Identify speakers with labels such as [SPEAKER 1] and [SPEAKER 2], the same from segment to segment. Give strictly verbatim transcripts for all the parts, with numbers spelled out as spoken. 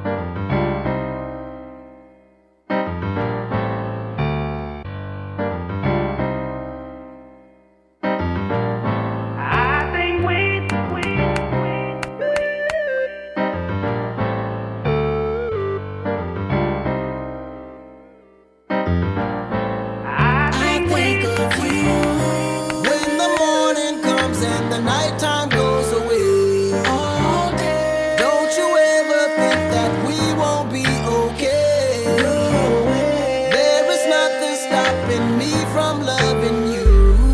[SPEAKER 1] Nighttime goes away. All day. Don't you ever think that we won't be okay? No way. There is nothing stopping me from loving you.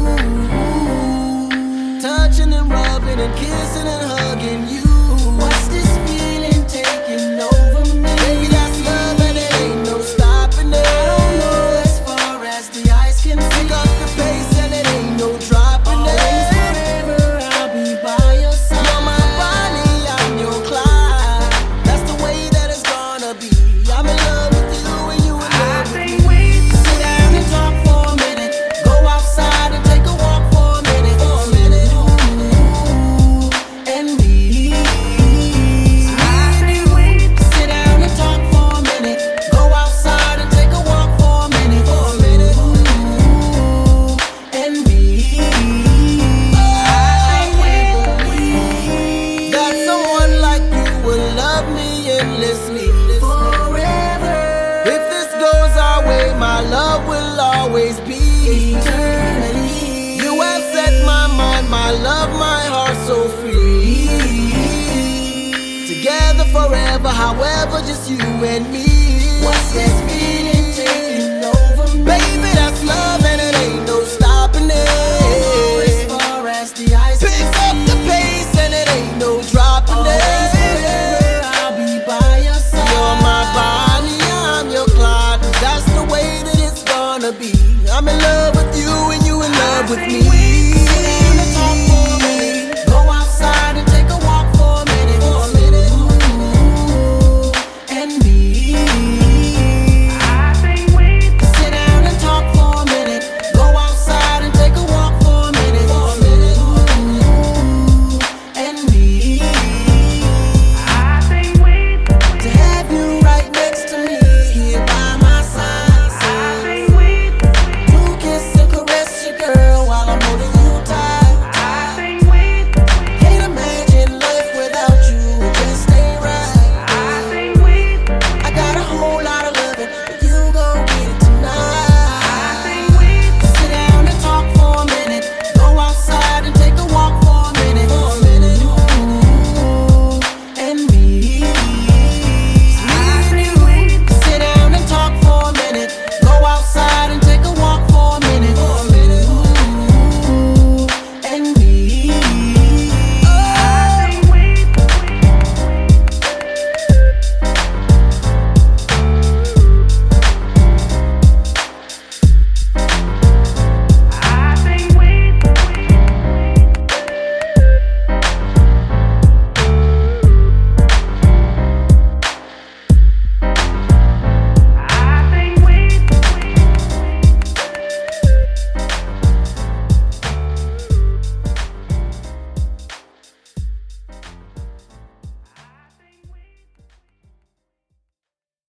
[SPEAKER 1] Touching and rubbing and kissing and hugging you. What's this feeling taking over me? Baby, that's love and it ain't no stopping it. I don't know as far as the eyes can see. Pick up the pace and it ain't no dropping it. Forever. If this goes our way, my love will always be eternally. You have set my mind, my love, my heart so free. Together forever, however, just you and me. What's this feeling?